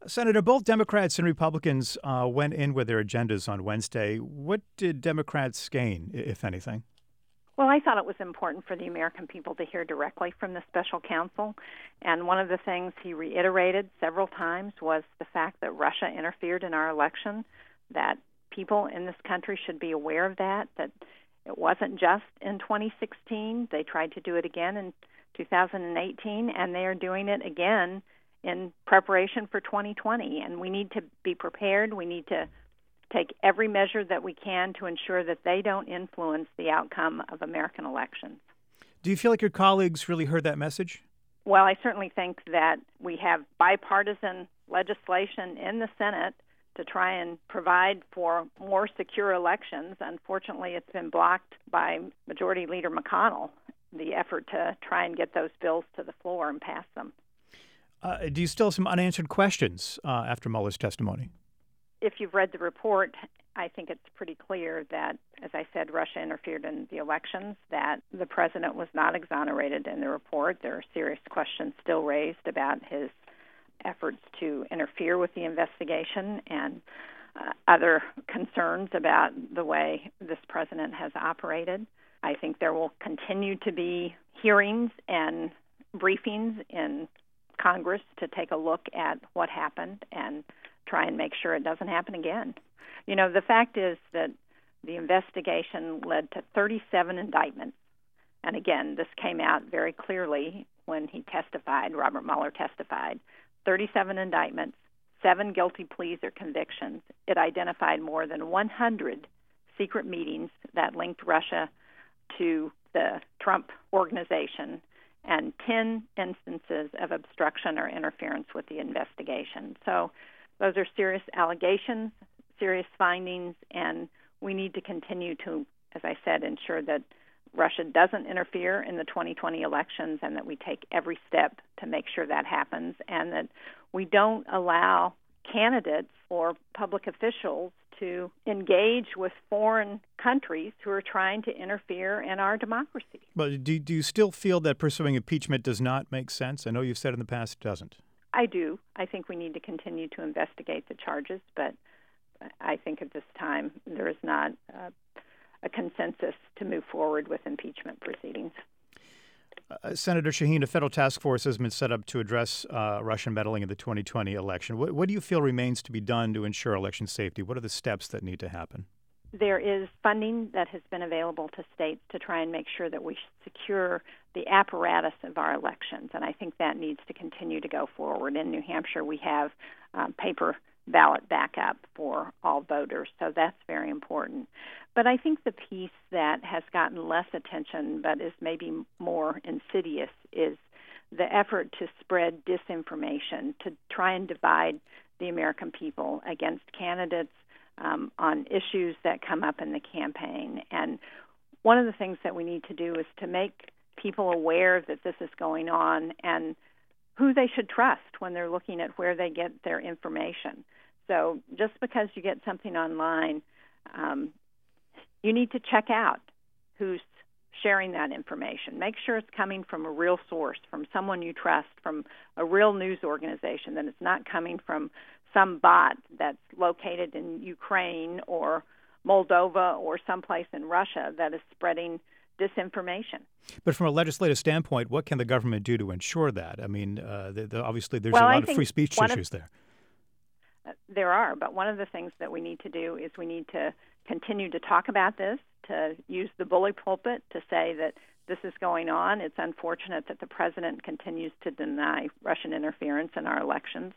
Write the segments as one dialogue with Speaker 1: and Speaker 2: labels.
Speaker 1: Senator, both Democrats and Republicans went in with their agendas on Wednesday. What did Democrats gain, if anything?
Speaker 2: Well, I thought it was important for the American people to hear directly from the special counsel. And one of the things he reiterated several times was the fact that Russia interfered in our election, that people in this country should be aware of that it wasn't just in 2016. They tried to do it again in 2018, and they are doing it again in preparation for 2020. And we need to be prepared. We need to take every measure that we can to ensure that they don't influence the outcome of American elections.
Speaker 1: Do you feel like your colleagues really heard that message?
Speaker 2: Well, I certainly think that we have bipartisan legislation in the Senate to try and provide for more secure elections. Unfortunately, it's been blocked by Majority Leader McConnell, the effort to try and get those bills to the floor and pass them.
Speaker 1: Do you still have some unanswered questions after Mueller's testimony?
Speaker 2: If you've read the report, I think it's pretty clear that, as I said, Russia interfered in the elections, that the president was not exonerated in the report. There are serious questions still raised about his efforts to interfere with the investigation and other concerns about the way this president has operated. I think there will continue to be hearings and briefings in Congress to take a look at what happened and try and make sure it doesn't happen again. You know, the fact is that the investigation led to 37 indictments. And again, this came out very clearly when he testified, Robert Mueller testified. 37 indictments, 7 guilty pleas or convictions. It identified more than 100 secret meetings that linked Russia to the Trump organization and 10 instances of obstruction or interference with the investigation. So those are serious allegations, serious findings, and we need to continue to, as I said, ensure that Russia doesn't interfere in the 2020 elections and that we take every step to make sure that happens and that we don't allow candidates or public officials to engage with foreign countries who are trying to interfere in our democracy.
Speaker 1: But do you still feel that pursuing impeachment does not make sense? I know you've said in the past it doesn't.
Speaker 2: I do. I think we need to continue to investigate the charges, but I think at this time there is not a consensus to move forward with impeachment proceedings.
Speaker 1: Senator Shaheen, a federal task force has been set up to address Russian meddling in the 2020 election. What do you feel remains to be done to ensure election safety? What are the steps that need to happen?
Speaker 2: There is funding that has been available to states to try and make sure that we secure the apparatus of our elections, and I think that needs to continue to go forward. In New Hampshire, we have paper ballot backup for all voters, so that's very important. But I think the piece that has gotten less attention but is maybe more insidious is the effort to spread disinformation, to try and divide the American people against candidates on issues that come up in the campaign. And one of the things that we need to do is to make people aware that this is going on and who they should trust when they're looking at where they get their information. So just because you get something online, you need to check out who's sharing that information. Make sure it's coming from a real source, from someone you trust, from a real news organization, that it's not coming from some bot that's located in Ukraine or Moldova or someplace in Russia that is spreading disinformation.
Speaker 1: But from a legislative standpoint, what can the government do to ensure that? I mean, obviously there's a lot of free speech issues there.
Speaker 2: There are, but one of the things that we need to do is we need to continue to talk about this, to use the bully pulpit to say that this is going on. It's unfortunate that the president continues to deny Russian interference in our elections.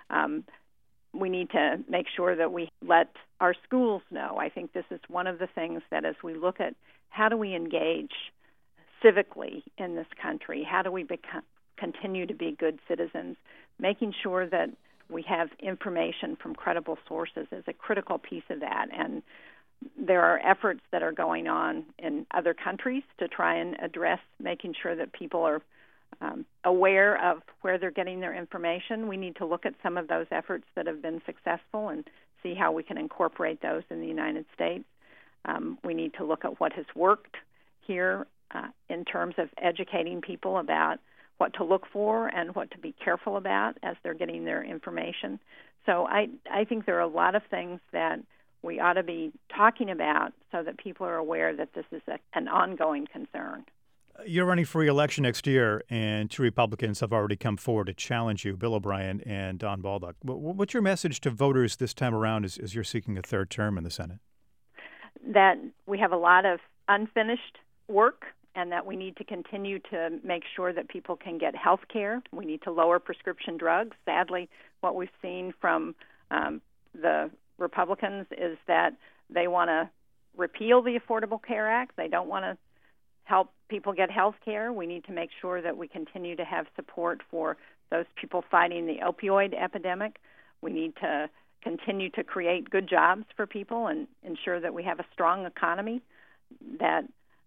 Speaker 2: We need to make sure that we let our schools know. I think this is one of the things that as we look at how do we engage civically in this country, how do we continue to be good citizens, making sure that we have information from credible sources is a critical piece of that. And there are efforts that are going on in other countries to try and address making sure that people are aware of where they're getting their information. We need to look at some of those efforts that have been successful and see how we can incorporate those in the United States. We need to look at what has worked here in terms of educating people about what to look for and what to be careful about as they're getting their information. So I think there are a lot of things that we ought to be talking about so that people are aware that this is an ongoing concern.
Speaker 1: You're running for re-election next year, and two Republicans have already come forward to challenge you, Bill O'Brien and Don Baldock. What's your message to voters this time around as you're seeking a third term in the Senate?
Speaker 2: That we have a lot of unfinished work and that we need to continue to make sure that people can get health care. We need to lower prescription drugs. Sadly, what we've seen from the Republicans is that they want to repeal the Affordable Care Act. They don't want to help people get health care. We need to make sure that we continue to have support for those people fighting the opioid epidemic. We need to continue to create good jobs for people and ensure that we have a strong economy, that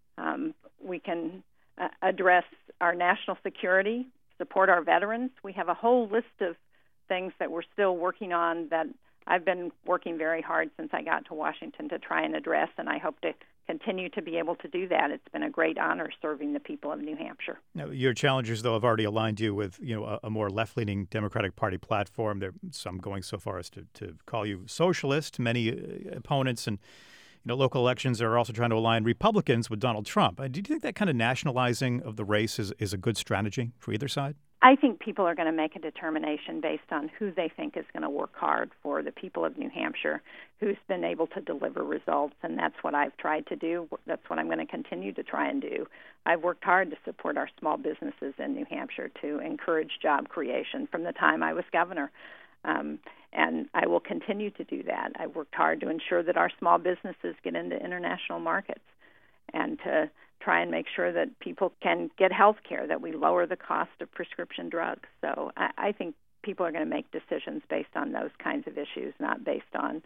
Speaker 2: we can address our national security, support our veterans. We have a whole list of things that we're still working on that I've been working very hard since I got to Washington to try and address, and I hope to continue to be able to do that. It's been a great honor serving the people of New Hampshire.
Speaker 1: Now, your challengers, though, have already aligned you with a more left-leaning Democratic Party platform. There some going so far as to call you socialist. Many opponents and local elections are also trying to align Republicans with Donald Trump. Do you think that kind of nationalizing of the race is a good strategy for either side?
Speaker 2: I think people are going to make a determination based on who they think is going to work hard for the people of New Hampshire, who's been able to deliver results, and that's what I've tried to do. That's what I'm going to continue to try and do. I've worked hard to support our small businesses in New Hampshire, to encourage job creation from the time I was governor, and I will continue to do that. I've worked hard to ensure that our small businesses get into international markets and to try and make sure that people can get health care, that we lower the cost of prescription drugs. So I think people are going to make decisions based on those kinds of issues, not based on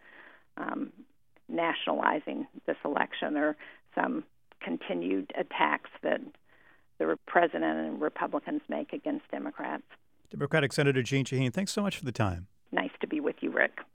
Speaker 2: nationalizing this election or some continued attacks that the president and Republicans make against Democrats.
Speaker 1: Democratic Senator Jeanne Shaheen, thanks so much for the time.
Speaker 2: Nice to be with you, Rick.